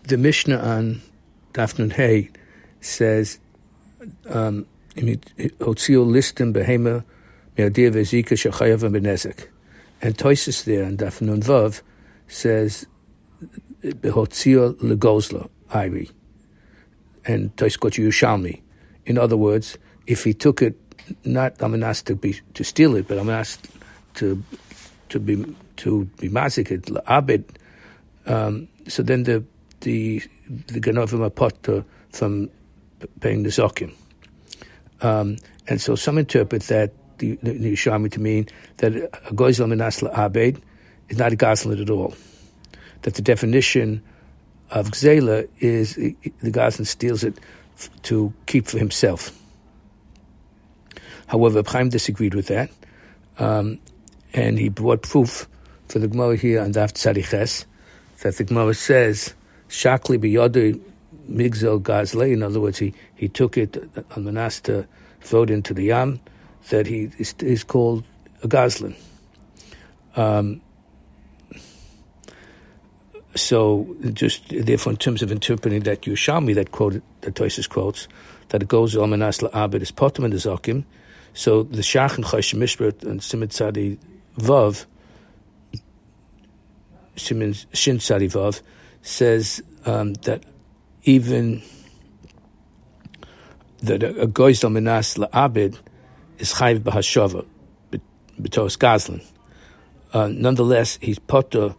the Mishnah on Daf Nun Hey says, Hotzio listim behema me'adir ve'zika shechayav benezek. And Tosis there on Daf Nun Vav says, Behotzio legozla, Iri. And Tosis got Yerushalmi. In other words, if he took it, not I'm asked to steal it, but I'm asked to be mazik it, abed. So then the Ganovim are put from paying the zokim. And so some interpret that the Yerushalmi to mean that a gozel minas la'abed is not a gazlan at all. That the definition of gzela is the gazlan steals it to keep for himself. However, Chaim disagreed with that, and he brought proof for the Gemara here on Daf Tzadiches that the Gemara says shakli biyadu migzel gazle. In other words, he took it on manas to throw it into the yam. That he is called a gazlan. So, just therefore, in terms of interpreting that Yerushalmi that quoted that Tosis quotes, that it goes al manas la'abed is potem and the zokim. So the Shach and Choshen Mishpat and Siman Tzadi Vav, Siman Shin Tzadi Vav, says that even that a gozel minas la'abed is chayiv b'hashava b'tos gazlan. Nonetheless, he's potter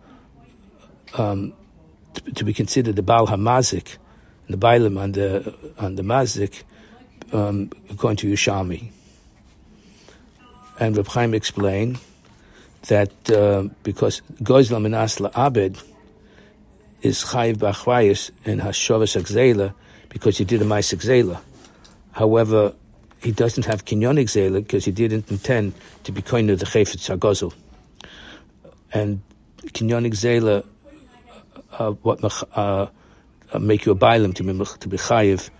to be considered the Baal HaMazik, the Bailam on the Mazik, according to Yerushalmi. And Reb Chaim explained that because Gozel Minas La'abed is Chayiv B'Achrayis in Hashavas Gzela because he did a Ma'aseh Gzela. However, he doesn't have Kinyonik Gzela because he didn't intend to be koine the Chayfetz HaGozel. And Kinyonik Gzela what make you a bailam to be chayiv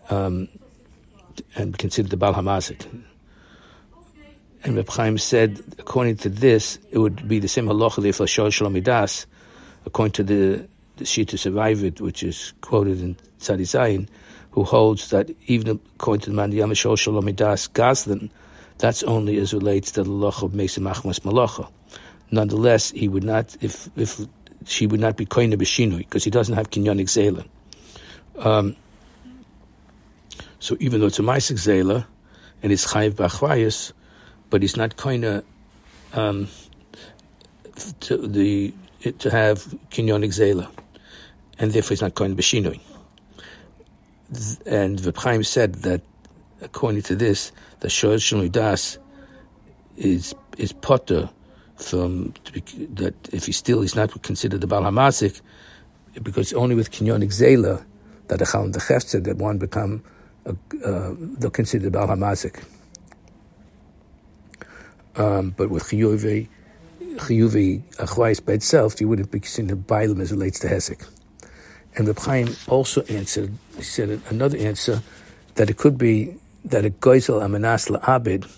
and considered the Baal HaMazik. And Reb Chaim said, according to this, it would be the same halacha if Lashon Shalom Midas, according to the Shita Survived, which is quoted in Tzadi Zayin, who holds that even according to the man Yam Shalom Midas Gazlan, that's only as relates to the halacha of Mesa Machmas Malacha. Nonetheless, he would not, if she would not be koine b'shinui because he doesn't have kinyonik zela. So even though it's a ma'aseh zela and it's chayiv b'achrayus, but he's not koine to have kinyonik zela, and therefore he's not koine b'shinui. And Reb Chaim said that according to this, the shoel shinui das is potter from that if he's not considered the Baal HaMazik, because only with Kinyonik Zela that the Chal and the Chefzer that one become they'll consider the Baal HaMazik. But with Chiyuvi Achrayis by itself, you wouldn't be considered Bailam as it relates to Hesek. And Reb Chaim also answered, he said another answer, that it could be that a Gozel Amanas La'abed,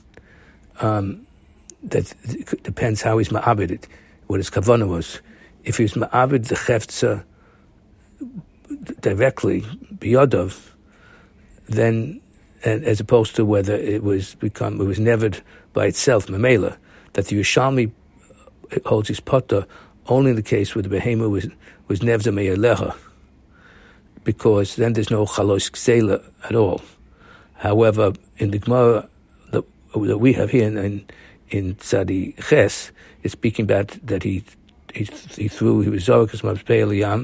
that it depends how he's ma'abed it, what his kavanah was. If he's ma'abed the chefza directly, biyadav, then, and as opposed to whether it was nevered by itself, mamela, that the Yerushalmi holds his potter only in the case where the behema was nevza me'aleha, because then there's no chalos ksela at all. However, in the Gemara that we have here in Tzadi Ches, it's speaking about that he was Zorakas Mabzpei Yam,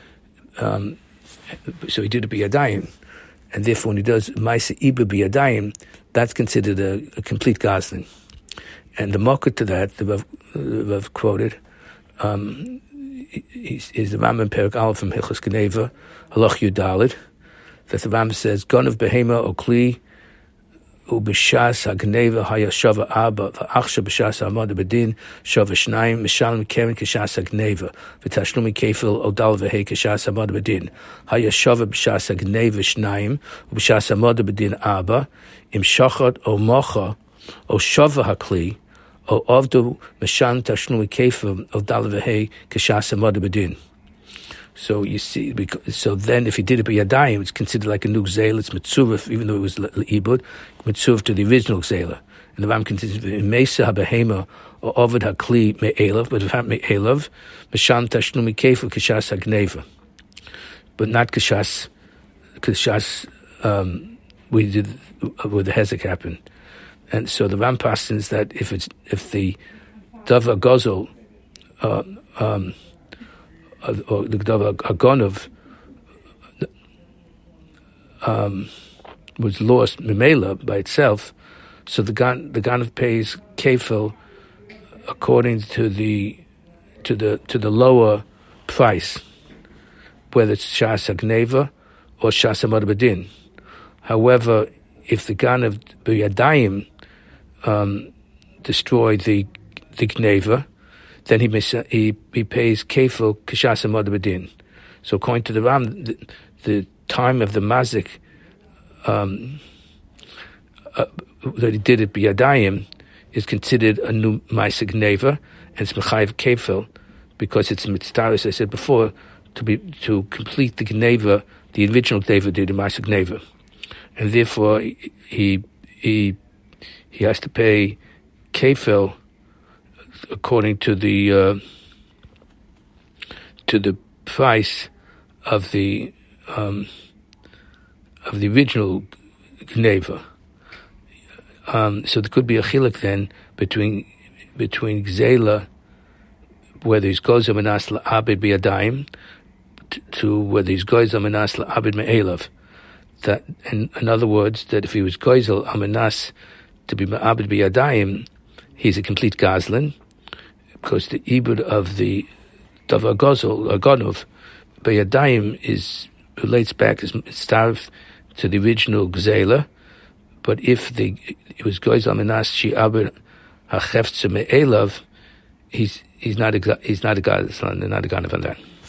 so he did a biyadayim, and therefore when he does Ma'aseh Iba biyadayim, that's considered a complete gazlan. And the mocker to that, the Rav quoted, is the Rambam Perek Aleph from Hilchos Geneva, Halach Yudalid, that the Rambam says, Gon of Behema or Kli, ובש"ס הגנבה היה שווה 4, ועכשיו בש"ס העמוד בדין שווה 2, משלם קרן כש"ס הגנבה, ותשלום כפל או דל והי כש"ס העמוד בדין. היה שווה בש"ס הגנבה 2, ובש"ס העמוד בדין 4, אם שוחד או מוכר, או שווה הכלי, או עובדו משלם תשלום כפל או דל והי כש"ס העמוד בדין. So you see, so then if he did it b'yadayim, it's considered like a new gzeila. It's mitzurif, even though it was ibud, mitzurif to the original gzeila. And the Ram continues in Mesa habehema or Ovid hakli me'elav, but if not me'elav, misham tashnumi kefu kishas hagneva, but not kishas. We did where the hezek happened, and so the Ram pastens that if the davar gozel or the davar agonov was lost memela by itself, so the ganav pays kefil according to the lower price, whether it's shas hagneva or shas hamad b'din. However, if the ganav b'yadayim destroyed the gneva, then he pays kefil k'shas hamad b'din. So according to the Ram, the time of the mazik that he did it b'yadayim is considered a new ma'aseh gneva, and it's mechayev kefil because it's mitzvah, as I said before, to complete the gneva, the original gneva did the ma'aseh gneva, and therefore he has to pay kefil according to the price of the original gneva. So there could be a chiluk then between gzeila, whether he's gozer menas la'abed b'yadayim, to whether he's gozer menas la'abed me'elav. That, in other words, that if he was gozer amenas to be ma'abed b'yadayim, he's a complete gazlan, because the ibud of the davar gozel agonov b'yadayim relates back as starv to the original gzeila. But if it was gozer menas she'abed hacheftzeh me'elav, he's not a gazlan, not a ganav on that.